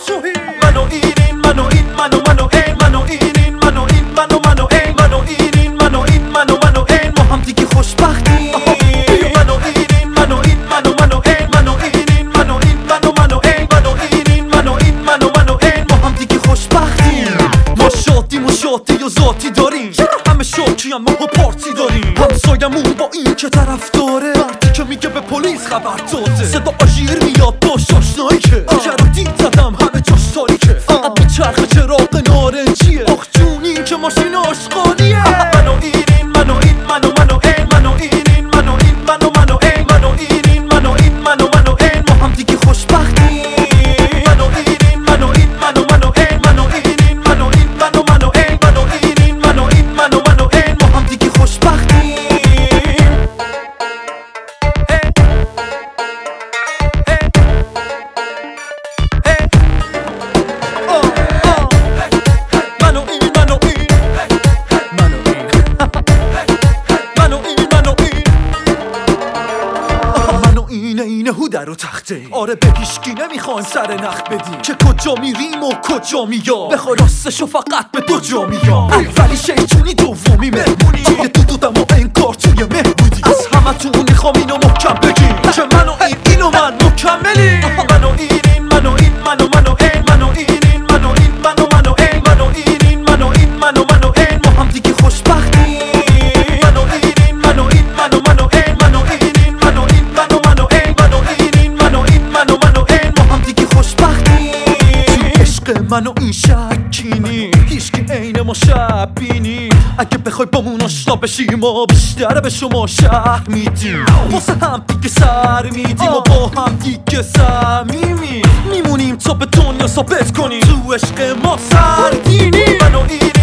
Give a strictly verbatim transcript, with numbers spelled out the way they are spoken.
جوهی منو این منو این منو منو این منو این منو این منو منو این منو این منو این منو منو این ما هم دیگه خوشبختیم منو این منو این منو منو این منو این منو این منو منو این منو این منو این منو منو این ما هم دیگه خوشبختیم ما شادیم و شادی و ذاتی داریم همه شوکی هم ما پارتی داریم همسایمون با این که طرف داره مردی که میگه به پلیس خبر داده صدا آژیر میاد با شاشنایی که اگر رو دید زدم همه جاش تاریکه فقط به چرخ چراغ نارنجیه آخ جونی که ماشین آشغالیه منو این منو این منو منو این منو این منو این منو منو این منو این منو این منو منو این ما هم دیگه خوشبختیم منو این منو این منو منو این منو این منو این منو منو این منو این منو این منو منو این ما هم دیگه خوشبختیم اینه اینه هوده رو تخته آره به هیشکی نمیخوایم سر نخ بدیم که کجا میریم و کجا میام بخوای راستشو فقط به دو جا میام اولی شیطونی دومی مهمونی توی تو دودم و انکار توی مهبودی از همه تون میخوام اینو محکم بگیم که منو این اینو من مکملی منو این منو این منو منو این منو این منو این منو منو این منو این منو این منو منو این ما هم دیگه خوشبختیم منو این منو این منو منو این منو این منو این منو منو این منو این منو این منو منو این ما هم دیگه خوشبختیم تو عشق منو این شکینی هیچکی عین ما شبینی اگه بخوای بامون آشنا بشی ما بیشتر به شما شهر میدیم واسه هم دیگه سر میدیم و با هم دیگه صمیمی میمونیم تا به دنیا ثابت کنیم تو عشق ما سردینی منو این